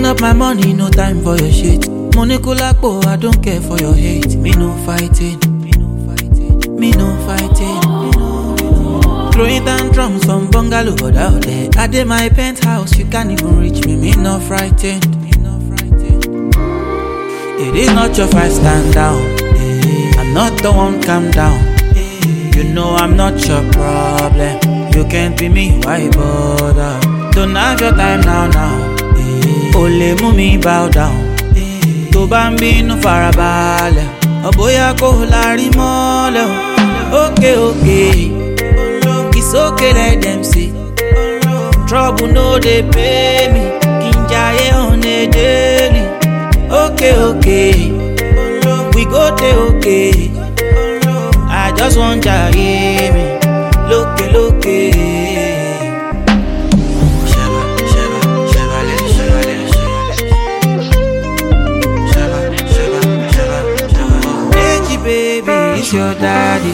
up my money, no time for your shit. Money kulapo, I don't care for your hate. Me no fighting, me no fighting, me no fighting. Throwing tantrums from bungalow but out there. I did my penthouse, you can't even reach me. Me no frightened, me no frightened. It is not your fight, stand down. I'm not the one, calm down. You know I'm not your problem. You can't be me, why bother? Don't have your time now. Ole mumi bow down. To bambi no farabale. Oboya ko lari mole. Okay. It's okay, let them see. Trouble no they pay me. Kinjaye on a daily. Okay. We go there, okay. I just want to hear me. Look. Baby, it's your daddy.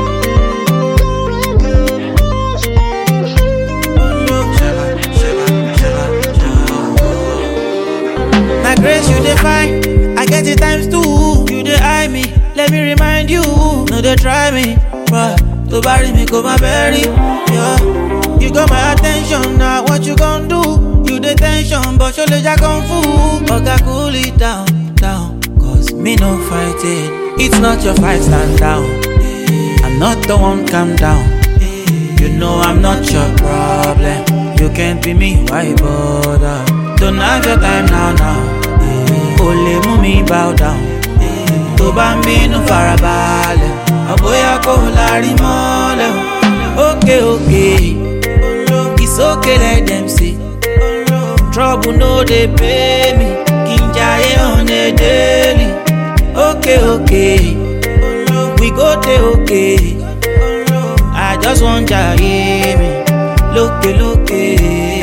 My grace, you define. I get it times two. You dey eye me. Let me remind you. No, they try me. But to bury me, go my berry. Yeah. You got my attention. Now what you gon' do? You the tension, but your legs are kung fu. Okay, cool it down. Cause me no fighting. It's not your fight, stand down. I'm not the one, calm down. You know I'm not your problem. You can't be me, why bother? Don't have your time now. Ole mumi bow down. To bambi no farabale. Oboya ko lari mole. Okay. It's okay, let them see. Trouble no they pay me. Kinjaye on a daily. Okay. We go there, okay. I just want to hear me. Look.